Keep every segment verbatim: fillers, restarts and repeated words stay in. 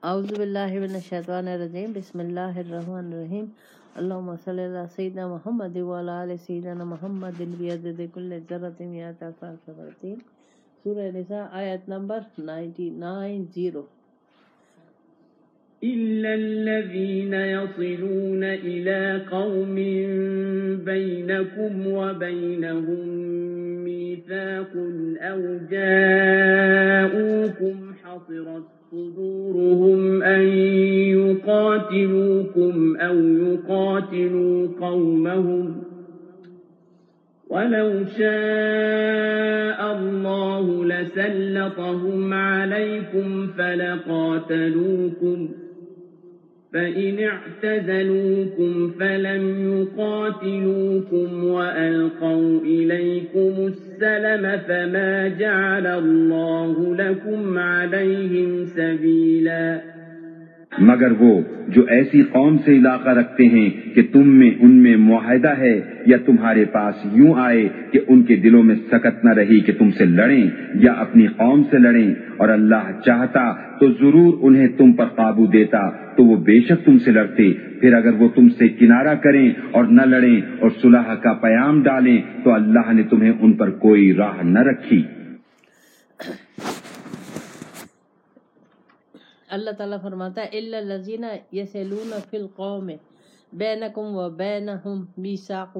اعوذ باللہ من الشیطان الرجیم، بسم اللہ الرحمن الرحیم، اللہم صلی علی سیدنا محمد وعلی آل سیدنا محمد بعدد کل ذرۃ مئۃ الف ثلاثین۔ سورہ نساء آیت نمبر نائنٹی نائن زیرو۔ إلا الذين يصلون إلى قوم بينكم وبينهم ميثاق أو جاءوكم حصرت صدورهم أن يقاتلوكم أو يقاتلوا قومهم ولو شاء الله لسلطهم عليكم فلقاتلوكم فإن اعتزلوكم فلم يقاتلوكم وألقوا إليكم السلم فما جعل الله لكم عليهم سبيلا۔ مگر وہ جو ایسی قوم سے علاقہ رکھتے ہیں کہ تم میں ان میں معاہدہ ہے، یا تمہارے پاس یوں آئے کہ ان کے دلوں میں سکت نہ رہی کہ تم سے لڑیں یا اپنی قوم سے لڑیں، اور اللہ چاہتا تو ضرور انہیں تم پر قابو دیتا تو وہ بے شک تم سے لڑتے۔ پھر اگر وہ تم سے کنارہ کریں اور نہ لڑیں اور صلح کا پیام ڈالیں تو اللہ نے تمہیں ان پر کوئی راہ نہ رکھی۔ اللہ تعالیٰ فرماتا ہے الا الذین یصلون فی القوم بینکم و بینہم میثاق۔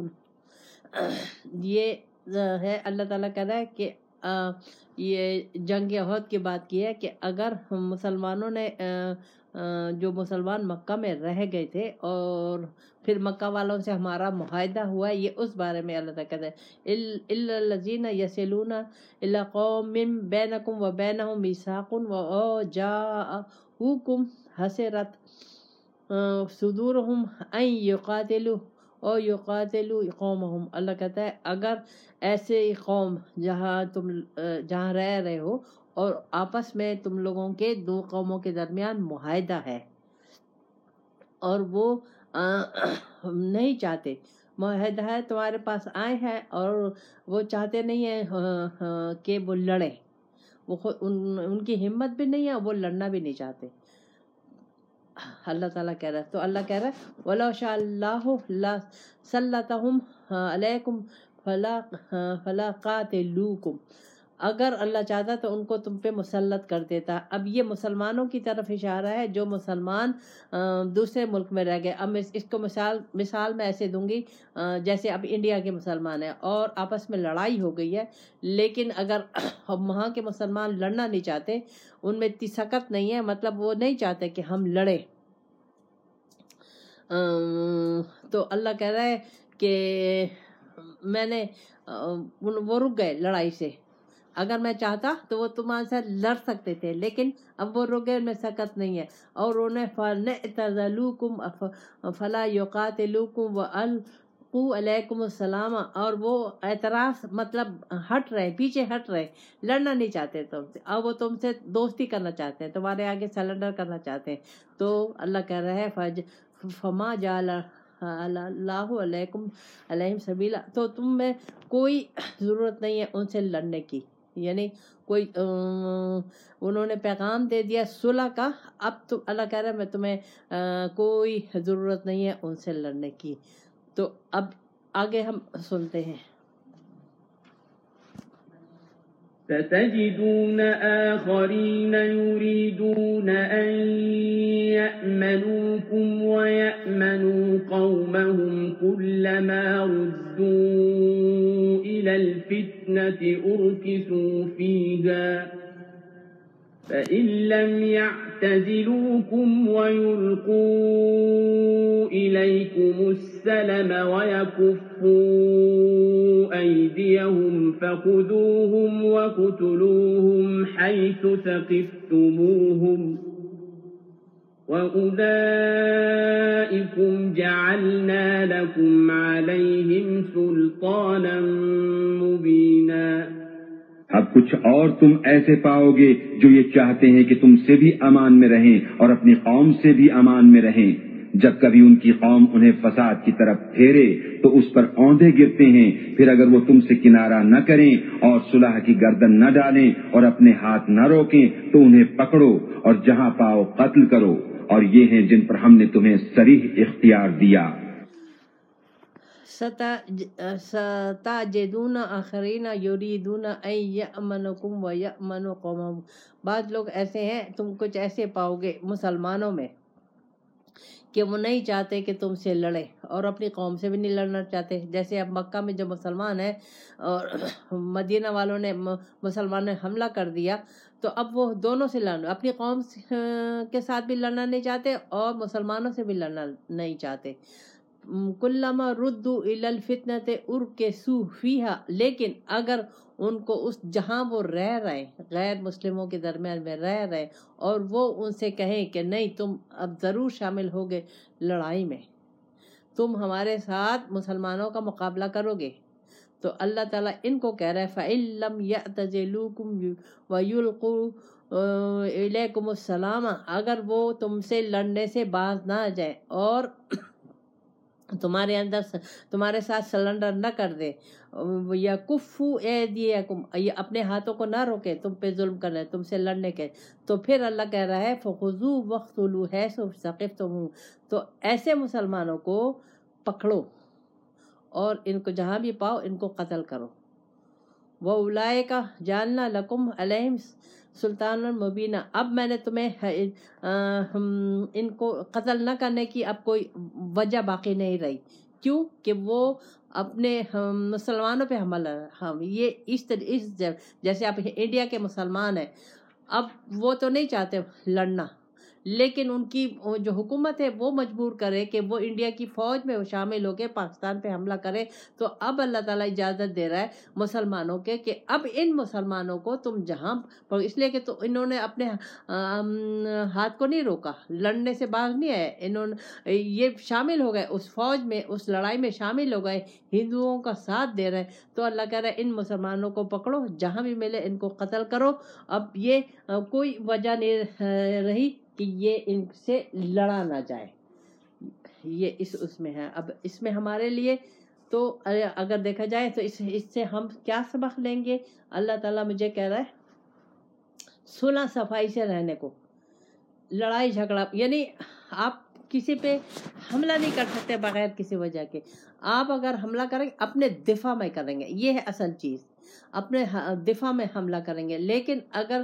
یہ ہے اللہ تعالیٰ کہہ رہا ہے کہ یہ جنگ احد کی بات کی ہے کہ اگر مسلمانوں نے جو مسلمان مکہ میں رہ گئے تھے اور پھر مکہ والوں سے ہمارا معاہدہ ہوا ہے، یہ اس بارے میں اللہ تعالیٰ کہتا ہے الا الذین یصلون الی قوم بینکم و بینہم میثاق و جاءوکم حصرت صدورہم ان یقاتلوا او یقاتلوا قومہم۔ اللہ کہتا ہے اگر ایسے قوم جہاں تم جہاں رہ رہے ہو اور آپس میں تم لوگوں کے دو قوموں کے درمیان معاہدہ ہے اور وہ نہیں چاہتے، معاہدہ ہے تمہارے پاس آئے ہیں اور وہ چاہتے نہیں ہیں کہ وہ لڑیں، وہ ان, ان کی ہمت بھی نہیں ہے، وہ لڑنا بھی نہیں چاہتے، اللہ تعالیٰ کہہ رہا ہے۔ تو اللہ کہہ رہا ہے وَلَوْ شَاءَ اللَّهُ لَسَلَّطَهُمْ عَلَيْكُمْ فَلَا قَاتَلُوكُمْ۔ اگر اللہ چاہتا تو ان کو تم پہ مسلط کر دیتا۔ اب یہ مسلمانوں کی طرف اشارہ ہے جو مسلمان دوسرے ملک میں رہ گئے۔ اب اس کو مثال مثال میں ایسے دوں گی جیسے اب انڈیا کے مسلمان ہیں اور آپس میں لڑائی ہو گئی ہے، لیکن اگر وہاں کے مسلمان لڑنا نہیں چاہتے، ان میں اتنی سکت نہیں ہے، مطلب وہ نہیں چاہتے کہ ہم لڑیں، تو اللہ کہہ رہا ہے کہ میں نے وہ رک گئے لڑائی سے۔ اگر میں چاہتا تو وہ تمہارے ساتھ لڑ سکتے تھے، لیکن اب وہ رک گئے، ان میں سکت نہیں ہے۔ اور انہیں فَنَعْتَزَلُوكُمْ فَلَا يُقَاتِلُوكُمْ وَأَلْقُوا عَلَيْكُمُ السَّلَامَ، اور وہ اعتراض مطلب ہٹ رہے، پیچھے ہٹ رہے، لڑنا نہیں چاہتے تم سے، اب وہ تم سے دوستی کرنا چاہتے ہیں، تمہارے آگے سلنڈر کرنا چاہتے ہیں۔ تو اللہ کہہ رہا ہے فَمَا جَعَلَ اللہ علیکم علیہم سبیلا، تو تم میں کوئی ضرورت نہیں ہے ان سے لڑنے کی، یعنی کوئی انہوں نے پیغام دے دیا صلح کا، اب تو اللہ کہہ رہا ہے میں تمہیں کوئی ضرورت نہیں ہے ان سے لڑنے کی۔ تو اب آگے ہم سنتے ہیں ستجدون آخرين يريدون أن يأمنوكم ويأمنوا قومهم كلما ردوا إلى الفتنة أركسوا فيها فإن لم يعتزلوكم ويلقوا إليكم السلم ويكفوا أيديهم فخذوهم وقتلوهم حيث ثقفتموهم وأولئكم جعلنا لكم عليهم سلطانا مبينا۔ اب کچھ اور تم ایسے پاؤ گے جو یہ چاہتے ہیں کہ تم سے بھی امان میں رہیں اور اپنی قوم سے بھی امان میں رہیں، جب کبھی ان کی قوم انہیں فساد کی طرف پھیرے تو اس پر اوندے گرتے ہیں، پھر اگر وہ تم سے کنارہ نہ کریں اور صلح کی گردن نہ ڈالیں اور اپنے ہاتھ نہ روکیں تو انہیں پکڑو اور جہاں پاؤ قتل کرو، اور یہ ہیں جن پر ہم نے تمہیں صریح اختیار دیا۔ ستجدون آخرین یریدون ان یأمنکم ویأمنوا قومہم، بعض لوگ ایسے ہیں، تم کچھ ایسے پاؤ گے مسلمانوں میں کہ وہ نہیں چاہتے کہ تم سے لڑے اور اپنی قوم سے بھی نہیں لڑنا چاہتے۔ جیسے اب مکہ میں جو مسلمان ہیں اور مدینہ والوں نے مسلمانوں نے حملہ کر دیا تو اب وہ دونوں سے لڑنا، اپنی قوم کے ساتھ بھی لڑنا نہیں چاہتے اور مسلمانوں سے بھی لڑنا نہیں چاہتے۔ کلما ردوا الی الفتنۃ ارکسوا فیہا، لیکن اگر ان کو اس جہاں وہ رہ رہے غیر مسلموں کے درمیان میں رہ رہے اور وہ ان سے کہیں کہ نہیں تم اب ضرور شامل ہوگے لڑائی میں، تم ہمارے ساتھ مسلمانوں کا مقابلہ کرو گے، تو اللہ تعالیٰ ان کو کہہ رہا ہے فَإِن لَّمْ يَعْتَزِلُوكُمْ وَيُلْقُوا إِلَيْكُمُ السَّلَامَ، اگر وہ تم سے لڑنے سے باز نہ آ جائے اور تمہارے اندر تمہارے ساتھ سلنڈر نہ کر دے، یا کفو ایدیکم، یہ اپنے ہاتھوں کو نہ روکے تم پہ ظلم کرنے تم سے لڑنے کے، تو پھر اللہ کہہ رہا ہے فخذوا واقتلوا حیث ثقفتموہم، تو ایسے مسلمانوں کو پکڑو اور ان کو جہاں بھی پاؤ ان کو قتل کرو۔ وَأُولَئِکَ جَعَلْنَا لَكُمْ عَلَیہم سلطان مبینہ، اب میں نے تمہیں ان کو قتل نہ کرنے کی اب کوئی وجہ باقی نہیں رہی، کیوں کہ وہ اپنے مسلمانوں پہ حملہ ہم یہ اس جیسے آپ انڈیا کے مسلمان ہیں، اب وہ تو نہیں چاہتے لڑنا، لیکن ان کی جو حکومت ہے وہ مجبور کرے کہ وہ انڈیا کی فوج میں شامل ہو کے پاکستان پہ حملہ کرے، تو اب اللہ تعالیٰ اجازت دے رہا ہے مسلمانوں کے کہ اب ان مسلمانوں کو تم جہاں، اس لیے کہ تو انہوں نے اپنے ہاتھ کو نہیں روکا، لڑنے سے باز نہیں آئے، انہوں نے یہ شامل ہو گئے اس فوج میں، اس لڑائی میں شامل ہو گئے، ہندوؤں کا ساتھ دے رہے، تو اللہ کہہ رہا ہے ان مسلمانوں کو پکڑو جہاں بھی ملے ان کو قتل کرو۔ اب یہ کوئی وجہ نہیں رہی کہ یہ ان سے لڑا نہ جائے، یہ اس اس میں ہے۔ اب اس میں ہمارے لیے تو اگر دیکھا جائے تو اس اس سے ہم کیا سبق لیں گے؟ اللہ تعالیٰ مجھے کہہ رہا ہے صلح صفائی سے رہنے کو، لڑائی جھگڑا، یعنی آپ کسی پہ حملہ نہیں کر سکتے بغیر کسی وجہ کے، آپ اگر حملہ کریں گے اپنے دفاع میں کریں گے، یہ ہے اصل چیز، اپنے دفاع میں حملہ کریں گے، لیکن اگر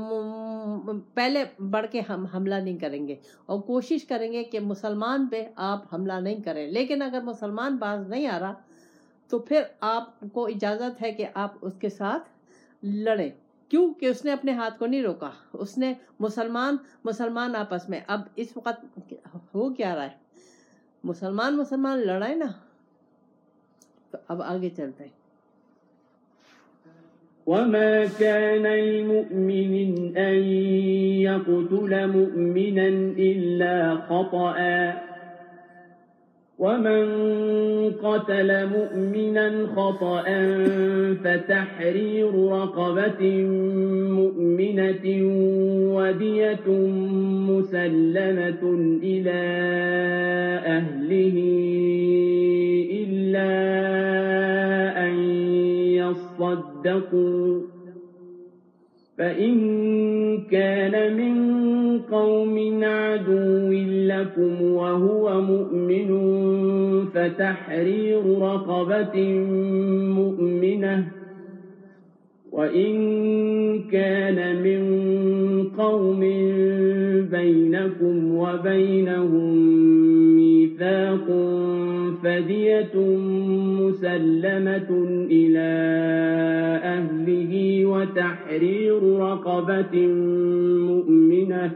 پہلے بڑھ کے ہم حملہ نہیں کریں گے اور کوشش کریں گے کہ مسلمان پہ آپ حملہ نہیں کریں، لیکن اگر مسلمان باز نہیں آ رہا تو پھر آپ کو اجازت ہے کہ آپ اس کے ساتھ لڑیں، کیوں کہ اس نے اپنے ہاتھ کو نہیں روکا، اس نے مسلمان مسلمان آپس میں، اب اس وقت ہو کیا رہا ہے مسلمان مسلمان لڑائے نا، تو اب آگے چلتے ہیں۔ وما كان لمؤمن أن يقتل مؤمنا إلا خطأ ومن قتل مؤمنا خطأ فتحرير رقبة مؤمنة ودية مسلمة إلى أهله إلا أن يصدقوا فإن كان من قوم عدو لكم وهو مؤمن فتحرير رقبة مؤمنة وإن كان من قوم بينكم وبينهم ميثاق فدية مسلمة إلى أهله وتحرير رقبة مؤمنة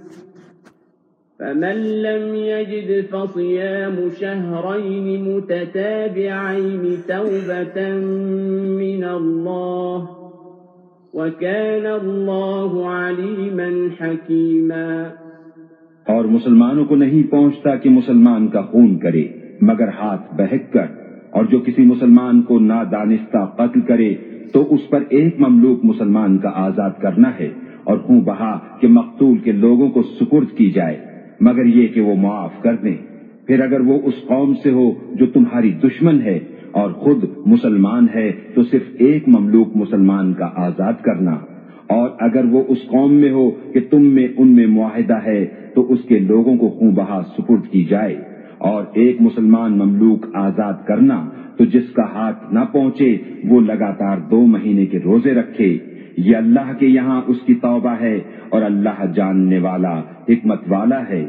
فمن لم يجد فصيام شهرين متتابعين توبة من الله وَكَانَ اللَّهُ عَلِيمًا حَكِيمًا۔ اور مسلمانوں کو نہیں پہنچتا کہ مسلمان کا خون کرے مگر ہاتھ بہک کر، اور جو کسی مسلمان کو نادانستہ قتل کرے تو اس پر ایک مملوک مسلمان کا آزاد کرنا ہے، اور خون بہا کہ مقتول کے لوگوں کو سپرد کی جائے، مگر یہ کہ وہ معاف کر دیں۔ پھر اگر وہ اس قوم سے ہو جو تمہاری دشمن ہے اور خود مسلمان ہے تو صرف ایک مملوک مسلمان کا آزاد کرنا، اور اگر وہ اس قوم میں ہو کہ تم میں ان میں معاہدہ ہے تو اس کے لوگوں کو خوں بہا سپرد کی جائے، اور ایک مسلمان مملوک آزاد کرنا تو جس کا ہاتھ نہ پہنچے وہ لگاتار دو مہینے کے روزے رکھے، یہ اللہ کے یہاں اس کی توبہ ہے اور اللہ جاننے والا حکمت والا ہے۔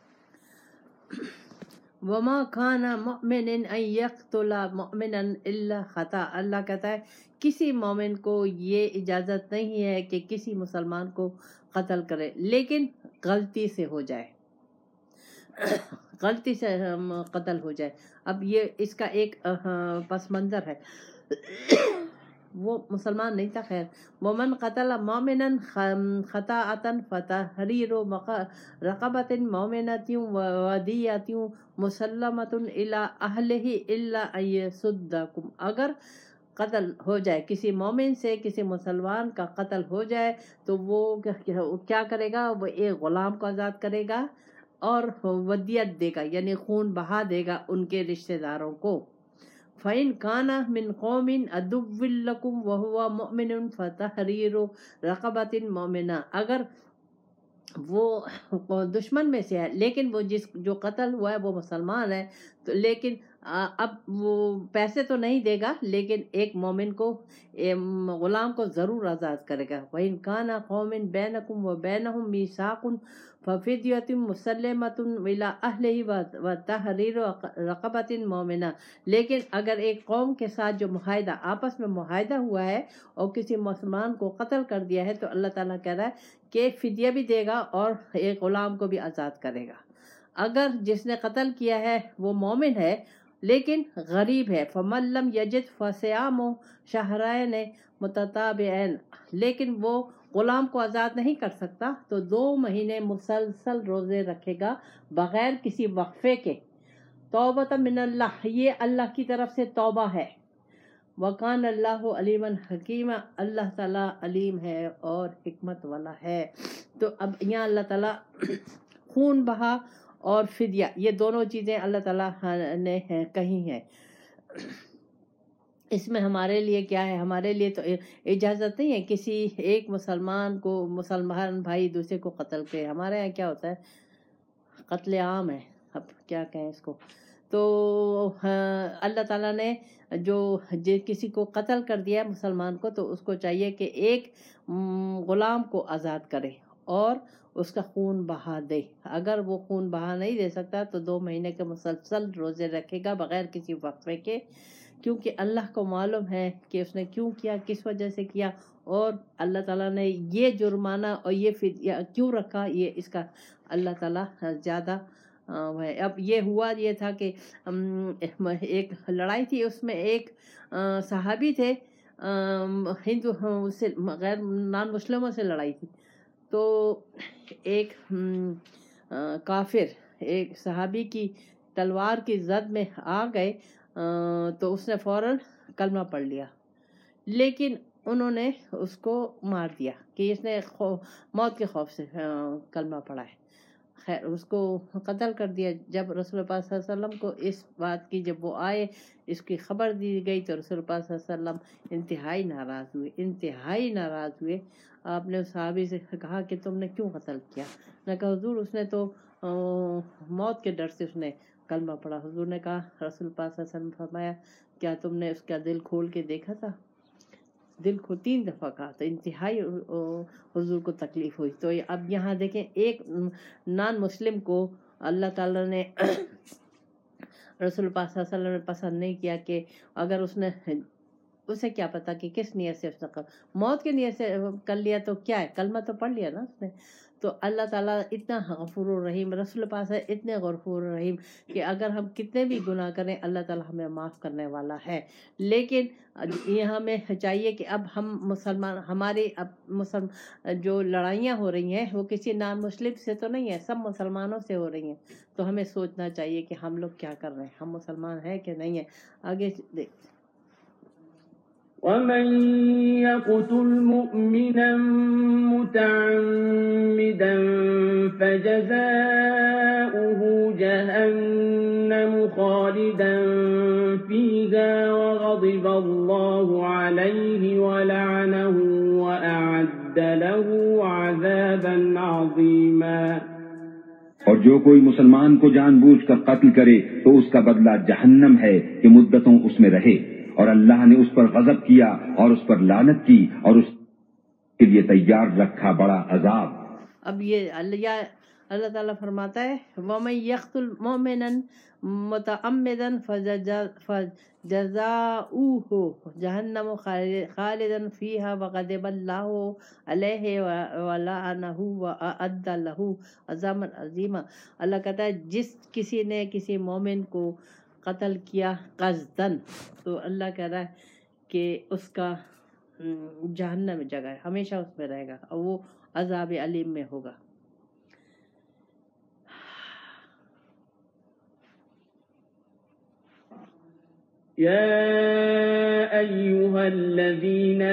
وما کان مؤمن ان یقتل مؤمنا الا خطا، اللہ کہتا ہے کسی مومن کو یہ اجازت نہیں ہے کہ کسی مسلمان کو قتل کرے لیکن غلطی سے ہو جائے، غلطی سے قتل ہو جائے۔ اب یہ اس کا ایک پس منظر ہے، وہ مسلمان نہیں تھا، خیر ومن قتل مومنا خطاءۃ فتحریر رقبۃ مومنۃ ودیۃ مسلمۃ الی اہلہ الا ان یصدقوا، اگر قتل ہو جائے کسی مومن سے، کسی مسلمان کا قتل ہو جائے تو وہ کیا کرے گا؟ وہ ایک غلام کو آزاد کرے گا اور ودیت دے گا، یعنی خون بہا دے گا ان کے رشتہ داروں کو۔ فَإِنْ كَانَ مِنْ قَوْمٍ عَدُوٍّ لَكُمْ وَهُوَ مُؤْمِنٌ فَتَحْرِيرُ رَقَبَةٍ مُؤْمِنَةٍ، اگر وہ دشمن میں سے ہے لیکن وہ جس جو قتل ہوا ہے وہ مسلمان ہے تو لیکن اب وہ پیسے تو نہیں دے گا لیکن ایک مومن کو غلام کو ضرور آزاد کرے گا۔ وَإِنْ كَانَ قَوْمٍ بَيْنَكُمْ وَبَيْنَهُمْ مِيثَاقٌ فَفِدْيَةٌ مُسَلَّمَةٌ إِلَىٰ أَهْلِهِ وَتَحْرِيرُ رَقَبَةٍ مُؤْمِنَةٍ، لیکن اگر ایک قوم کے ساتھ جو معاہدہ آپس میں معاہدہ ہوا ہے اور کسی مسلمان کو قتل کر دیا ہے تو اللہ تعالیٰ کہہ رہا ہے کہ فدیہ بھی دے گا اور ایک غلام کو بھی آزاد کرے گا۔ اگر جس نے قتل کیا ہے وہ مومن ہے لیکن غریب ہے، فَمَن لَّمْ يَجِدْ فَصِيَامُ شَهْرَيْنِ مُتَتَابِعَيْنِ، لیکن وہ غلام کو آزاد نہیں کر سکتا تو دو مہینے مسلسل روزے رکھے گا بغیر کسی وقفے کے۔ توبۃ من اللہ، یہ اللہ کی طرف سے توبہ ہے۔ وَكَانَ اللَّهُ عَلِيمًا حَكِيمًا، اللہ تعالیٰ علیم ہے اور حکمت والا ہے۔ تو اب یہاں اللہ تعالیٰ خون بہا اور فدیہ، یہ دونوں چیزیں اللہ تعالیٰ نے کہی ہیں۔ اس میں ہمارے لیے کیا ہے؟ ہمارے لیے تو اجازت نہیں ہے کسی ایک مسلمان کو، مسلمان بھائی دوسرے کو قتل کرے۔ ہمارے یہاں کیا ہوتا ہے؟ قتل عام ہے، اب کیا کہیں اس کو۔ تو اللہ تعالیٰ نے جو کسی کو قتل کر دیا مسلمان کو تو اس کو چاہیے کہ ایک غلام کو آزاد کرے اور اس کا خون بہا دے۔ اگر وہ خون بہا نہیں دے سکتا تو دو مہینے کے مسلسل روزے رکھے گا بغیر کسی وقفے کے، کیونکہ اللہ کو معلوم ہے کہ اس نے کیوں کیا، کس وجہ سے کیا، اور اللہ تعالیٰ نے یہ جرمانہ اور یہ فدیہ کیوں رکھا، یہ اس کا اللہ تعالیٰ زیادہ ہے۔ اب یہ ہوا یہ تھا کہ ایک لڑائی تھی، اس میں ایک صحابی تھے، ہندو سے غیر نان مسلموں سے لڑائی تھی، تو ایک کافر ایک صحابی کی تلوار کی زد میں آ گئے تو اس نے فوراً کلمہ پڑھ لیا، لیکن انہوں نے اس کو مار دیا کہ اس نے موت کے خوف سے کلمہ پڑھا ہے، خیر اس کو قتل کر دیا۔ جب رسول پاک صلی اللہ علیہ وسلم کو اس بات کی جب وہ آئے اس کی خبر دی گئی تو رسول پاک صلی اللہ علیہ وسلم انتہائی ناراض ہوئے، انتہائی ناراض ہوئے۔ آپ نے اس صحابی سے کہا کہ تم نے کیوں قتل کیا؟ نے کہا حضور اس نے تو موت کے ڈر سے اس نے کلمہ پڑھا۔ حضور نے کہا، رسول پاک صلی اللہ علیہ وسلم فرمایا کیا تم نے اس کا دل کھول کے دیکھا تھا؟ دل کو تین دفعہ کہا تو انتہائی حضور کو تکلیف ہوئی۔ تو اب یہاں دیکھیں ایک نان مسلم کو اللہ تعالیٰ نے رسول پاک صلی اللہ علیہ وسلم نے پسند نہیں کیا کہ اگر اس نے، اسے کیا پتا کہ کس نیت سے اس نے موت کے نیت سے کر لیا تو کیا ہے، کلمہ تو پڑھ لیا نا اس نے۔ تو اللہ تعالیٰ اتنا غفور الرحیم، رسول پاک سے اتنے غفور الرحیم کہ اگر ہم کتنے بھی گناہ کریں اللہ تعالیٰ ہمیں معاف کرنے والا ہے۔ لیکن یہ ہمیں چاہیے کہ اب ہم مسلمان، ہماری اب مسلم جو لڑائیاں ہو رہی ہیں وہ کسی نان مسلم سے تو نہیں ہے، سب مسلمانوں سے ہو رہی ہیں، تو ہمیں سوچنا چاہیے کہ ہم لوگ کیا کر رہے ہیں، ہم مسلمان ہیں کہ نہیں ہیں۔ آگے دیکھ ومن يقتل مؤمنا متعمدا فجزاؤه جهنم خالدا فيها وغضب الله عليه ولعنه وأعد له عذابا عظيما. اور جو کوئی مسلمان کو جان بوجھ کر قتل کرے تو اس کا بدلہ جہنم ہے کہ مدتوں اس میں رہے، اور اللہ نے اس پر غضب کیا اور اس پر لعنت کی اور اس کے لیے تیار رکھا بڑا عذاب. اب یہ اللہ اللہ تعالیٰ فرماتا ہے وَمَن يَقْتُلْ مُؤْمِنًا مُتَعَمِّدًا فَجَزَاؤُهُ جَهَنَّمُ خَالِدًا فِيهَا وَغَضِبَ اللَّهُ عَلَيْهِ وَلَعَنَهُ وَأَعَدَّ لَهُ عَذَابًا عَظِيمًا. اللہ کہتا ہے جس کسی نے کسی مومن کو قتل کیا قصدن، تو اللہ کہہ رہا ہے کہ اس کا جہنم میں جگہ ہے، ہمیشہ اس میں رہے گا اور وہ عذاب علیم میں ہوگا. يا أيها الذين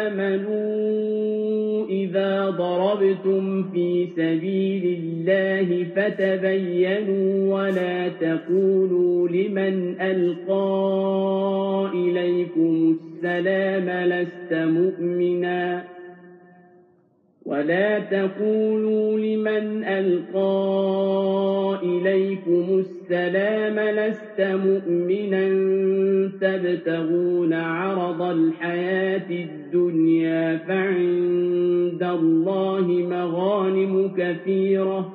آمنوا إذا ضربتم في سبيل الله فتبينوا ولا تقولوا لمن ألقى إليكم السلام لست مؤمنا ولا تقولوا لمن ألقى إليكم السلام لست مؤمنا تبتغون عرض الحياة الدنيا فعند الله مغانم كثيرة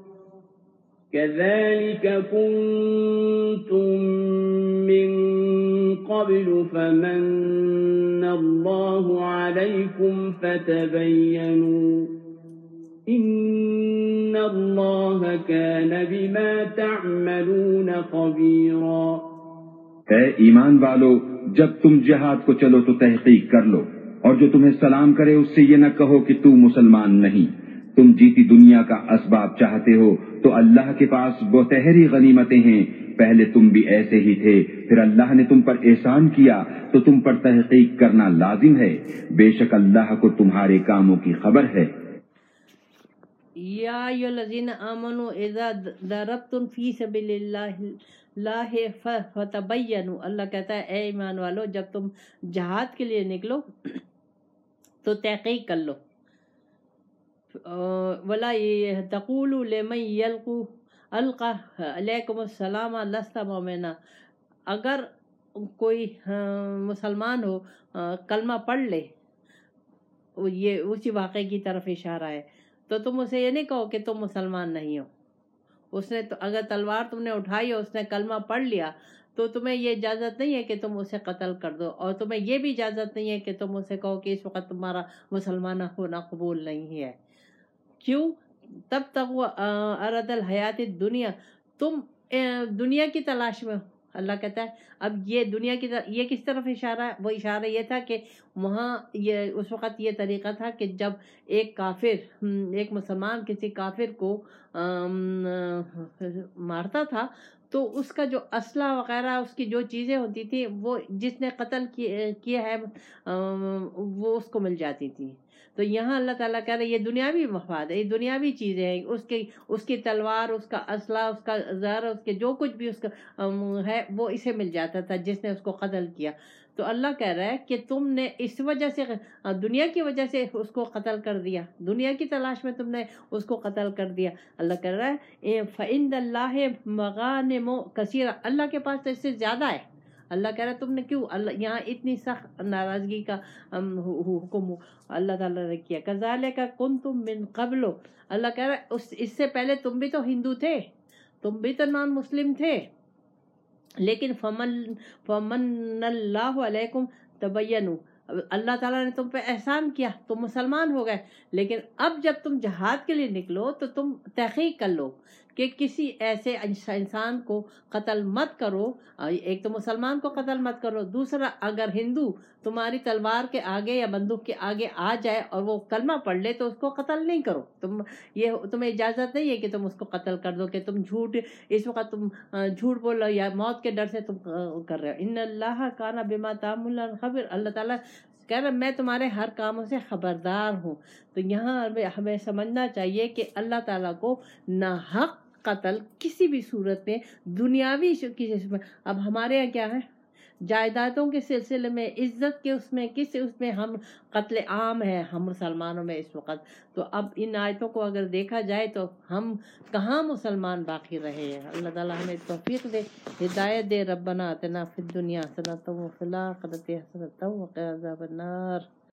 كذلك كنتم من قبل فمن الله عليكم فتبينوا إن الله كان بما تعملون خبيرا. اے ایمان والو، جب تم جہاد کو چلو تو تحقیق کر لو، اور جو تمہیں سلام کرے اس سے یہ نہ کہو کہ تو مسلمان نہیں. تم جیتی دنیا کا اسباب چاہتے ہو تو اللہ کے پاس بہتری غنیمتیں ہیں. پہلے تم بھی ایسے ہی تھے، پھر اللہ نے تم پر احسان کیا تو تم پر تحقیق کرنا لازم ہے. بے شک اللہ کو تمہارے کاموں کی خبر ہے. یا ایھا الذین آمنوا اذا ضربتم فی سبیل اللہ اللہ فتبینوا. اللہ کہتا ہے اے ایمان والو، جب تم جہاد کے لیے نکلو تو تحقیق کر لو. ولا تقولوا لمن یلقوا القى علیکم السلام لست مؤمنا. اگر کوئی مسلمان ہو کلمہ پڑھ لے، یہ اسی واقعے کی طرف اشارہ ہے، تو تم اسے یہ نہیں کہو کہ تم مسلمان نہیں ہو. اس نے تو اگر تلوار تم نے اٹھائی اور اس نے کلمہ پڑھ لیا تو تمہیں یہ اجازت نہیں ہے کہ تم اسے قتل کر دو، اور تمہیں یہ بھی اجازت نہیں ہے کہ تم اسے کہو کہ اس وقت تمہارا مسلمان ہونا قبول نہیں ہے. کیوں؟ تب تک وہ عرض الحیات دنیا، تم دنیا کی تلاش میں ہو. اللہ کہتا ہے اب یہ دنیا کی طرف، یہ کس طرف اشارہ ہے؟ وہ اشارہ یہ تھا کہ وہاں یہ اس وقت یہ طریقہ تھا کہ جب ایک کافر، ایک مسلمان کسی کافر کو مارتا تھا تو اس کا جو اسلحہ وغیرہ، اس کی جو چیزیں ہوتی تھیں، وہ جس نے قتل کیا ہے وہ اس کو مل جاتی تھی. تو یہاں اللہ تعالیٰ کہہ رہے یہ دنیاوی مفاد ہے، یہ دنیاوی چیزیں ہیں. اس کی اس کی تلوار، اس کا اسلحہ، اس کا زر، اس کے جو کچھ بھی اس کا ہے وہ اسے مل جاتا تھا جس نے اس کو قتل کیا. تو اللہ کہہ رہا ہے کہ تم نے اس وجہ سے، دنیا کی وجہ سے اس کو قتل کر دیا، دنیا کی تلاش میں تم نے اس کو قتل کر دیا. اللہ کہہ رہا ہے فَإِنَّ اللَّهِ مَغَانِمُ كَثِيرَةٌ، اللہ کے پاس تو اس سے زیادہ ہے. اللہ کہہ رہا ہے تم نے کیوں اللہ یہاں اتنی سخت ناراضگی کا حکم اللہ تعالیٰ نے کیا. كَذَلِكَ كُنْتُم مِّن قَبْلُ، اللہ کہہ رہا ہے اس اس سے پہلے تم بھی تو ہندو تھے، تم بھی تو نان مسلم تھے، لیکن فمن فمن اللہ علیکم تبینوا، اللہ تعالیٰ نے تم پہ احسان کیا، تم مسلمان ہو گئے. لیکن اب جب تم جہاد کے لیے نکلو تو تم تحقیق کر لو کہ کسی ایسے انسان کو قتل مت کرو، ایک تو مسلمان کو قتل مت کرو، دوسرا اگر ہندو تمہاری تلوار کے آگے یا بندوق کے آگے آ جائے اور وہ کلمہ پڑھ لے تو اس کو قتل نہیں کرو، تم یہ تمہیں اجازت نہیں ہے کہ تم اس کو قتل کر دو، کہ تم جھوٹ اس وقت تم جھوٹ بول رہے ہو یا موت کے ڈر سے تم کر رہے ہو۔ ان اللہ کان بما تعملون خبیر، اللہ تعالیٰ کہہ رہا میں تمہارے ہر کاموں سے خبردار ہوں۔ تو یہاں ہمیں سمجھنا چاہیے کہ اللہ تعالیٰ کو ناحق قتل کسی بھی صورت میں، دنیاوی کسی میں، اب ہمارے یہاں کیا ہے جائیدادوں کے سلسلے میں، عزت کے اس میں، کس اس میں ہم قتل عام ہے ہم مسلمانوں میں اس وقت۔ تو اب ان آیتوں کو اگر دیکھا جائے تو ہم کہاں مسلمان باقی رہے ہیں۔ اللہ تعالیٰ ہمیں توفیق دے، ہدایت دے۔ ربنا آتنا فی الدنیا حسنۃ وفی الآخرۃ حسنۃ وقنا عذاب النار۔